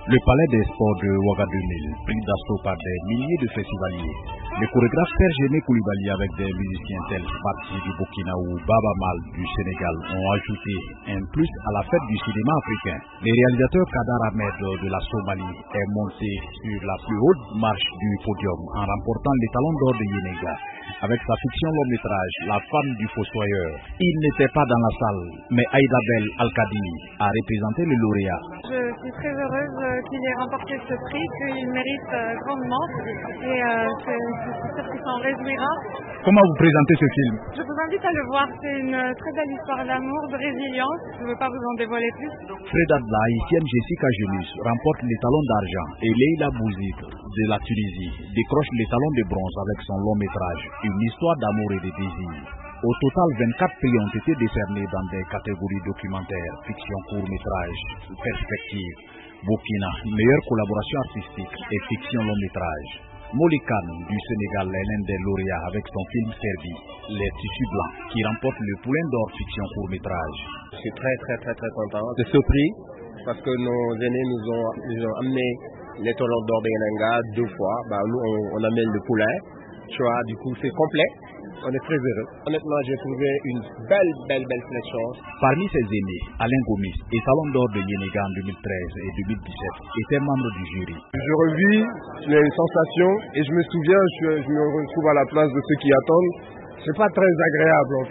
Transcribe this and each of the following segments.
Le palais des sports de Ouagadougou, pris d'assaut par des milliers de festivaliers. Les chorégraphes Serge Aimé Koulibaly avec des musiciens tels Fatih du Burkina ou Baba Mal du Sénégal ont ajouté un plus à la fête du cinéma africain. Le réalisateur Kadar Ahmed de la Somalie est monté sur la plus haute marche du podium en remportant l'étalon d'or de Yenega avec sa fiction long métrage La femme du fossoyeur. Il n'était pas dans la salle, mais Aïda Bel Al-Kadini a représenté le lauréat. Je suis très heureuse qu'il ait remporté ce prix, qu'il mérite grandement et c'est sûr qu'il s'en réjouira. Comment vous présentez ce film? Je vous invite à le voir, c'est une très belle histoire d'amour, de résilience, je ne veux pas vous en dévoiler plus. Fredat, la haïtienne Jessica Genus remporte l'étalon d'argent et Leila Bouzid de la Tunisie décroche l'étalon de bronze avec son long métrage, Une histoire d'amour et de désir. Au total, 24 prix ont été décernés dans des catégories documentaires, fiction court-métrage, perspective, Burkina, meilleure collaboration artistique et fiction long-métrage. Molikan du Sénégal est l'un des lauréats avec son film Serbi, Les Tissus Blancs, qui remporte le Poulain d'Or fiction court-métrage. Je suis très content de ce prix parce que nos aînés nous ont amené l'étalon d'or de Yenenga 2 fois. Nous, on amène le Poulain. Tu vois, du coup, c'est complet. On est très heureux. Honnêtement, j'ai trouvé une belle sélection. Parmi ses aînés, Alain Gomis, étalon d'or de Yenega en 2013 et 2017, était membre du jury. Je revis les sensations et je me souviens, je me retrouve à la place de ceux qui attendent. C'est pas très agréable en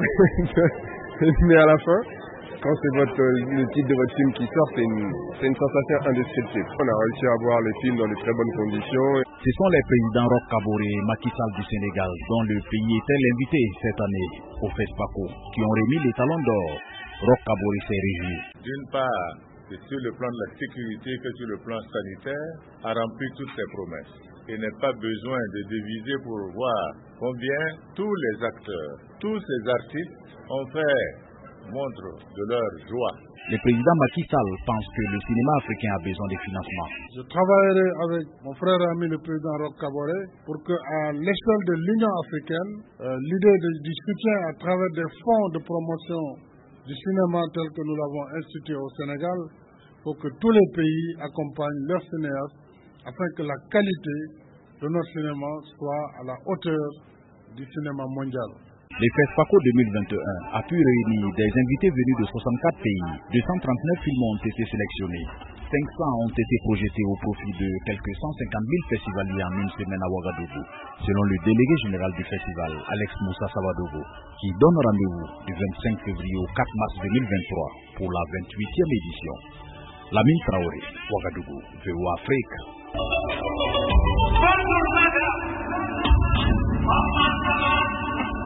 fait. Mais à la fin, quand c'est le titre de votre film qui sort, c'est une sensation indescriptible. On a réussi à voir les films dans de très bonnes conditions. Ce sont les présidents Roch Kaboré et Macky Sall du Sénégal, dont le pays était l'invité cette année au FESPACO, qui ont remis l'étalon d'or. Roch Kaboré s'est réjoui. D'une part, sur le plan de la sécurité que sur le plan sanitaire, a rempli toutes ses promesses. Il n'est pas besoin de diviser pour voir combien tous les acteurs, tous ces artistes ont fait montre de leur joie. Le président Macky Sall pense que le cinéma africain a besoin de financement. Je travaillerai avec mon frère et ami le président Roch Kaboré pour qu'à l'échelle de l'Union africaine, l'idée du soutien à travers des fonds de promotion du cinéma tel que nous l'avons institué au Sénégal, pour que tous les pays accompagnent leurs cinéastes afin que la qualité de notre cinéma soit à la hauteur du cinéma mondial. Le FESPACO 2021 a pu réunir des invités venus de 64 pays. 239 films ont été sélectionnés. 500 ont été projetés au profit de quelques 150 000 festivaliers en une semaine à Ouagadougou, selon le délégué général du festival, Alex Moussa Savadogo, qui donne rendez-vous du 25 février au 4 mars 2023 pour la 28e édition. Lamine Traoré, Ouagadougou, VOA Afrique.